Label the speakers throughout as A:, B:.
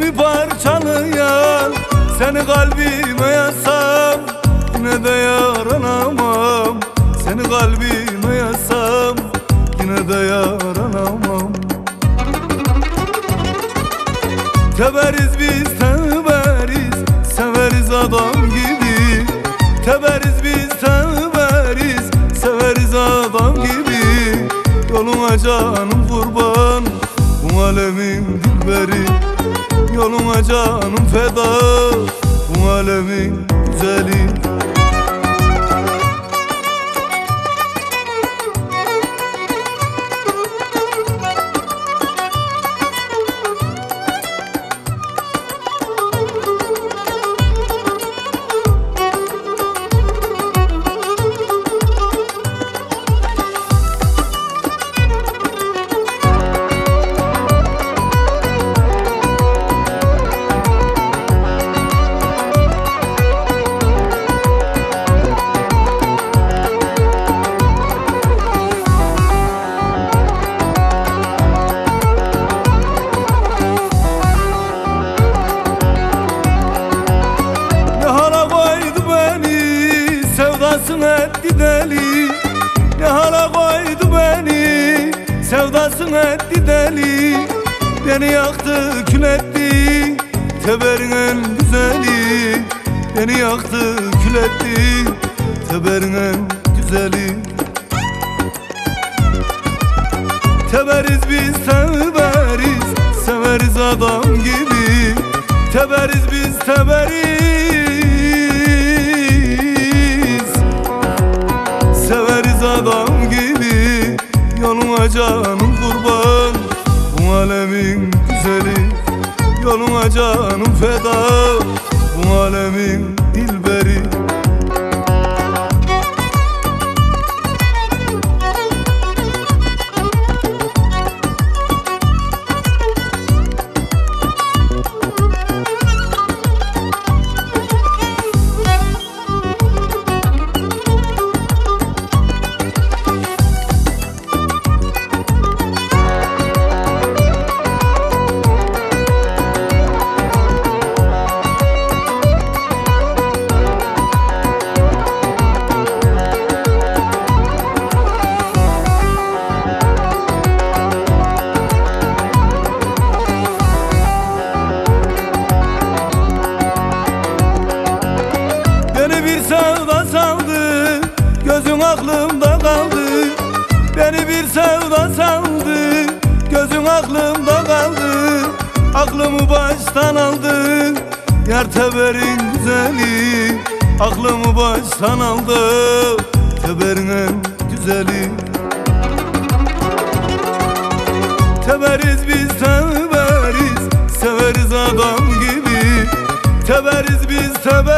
A: içimi parçalayan, seni kalbime yazsam yine de yaranamam. Seni kalbime yazsam yine de yaranamam. Teberiz biz teberiz, severiz adam gibi. Teberiz biz teberiz, severiz adam gibi. Yoluna canım kurban, bu alemin dilberi. Yoluna canım feda, bu alemin güzeli. Etti deli, ne hala koydu beni, sevdasın etti deli. Beni yaktı kül etti, teberin en güzeli. Beni yaktı kül etti, teberin en güzeli. Teberiz biz teberiz, severiz adam gibi. Teberiz biz teberiz, adam gibi. Yoluna canım kurban, bu alemin güzeli. Yoluna canım feda, bu alemin dilberi. Gözün aklımda kaldı, beni bir sevda saldı. Gözün aklımda kaldı, aklımı baştan aldı. Yar teberin güzeli, aklımı baştan aldı. Teberin en güzeli. Teberiz biz teberiz, severiz adam gibi. Teberiz biz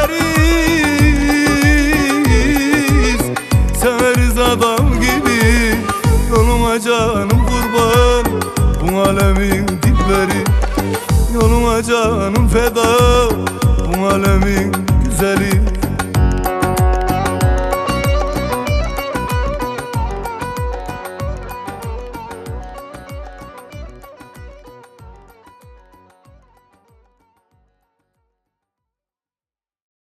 A: teberiz, severiz adam gibi. Yoluna canım kurban, bu alemin dilberi. Yoluna canım feda, bu alemin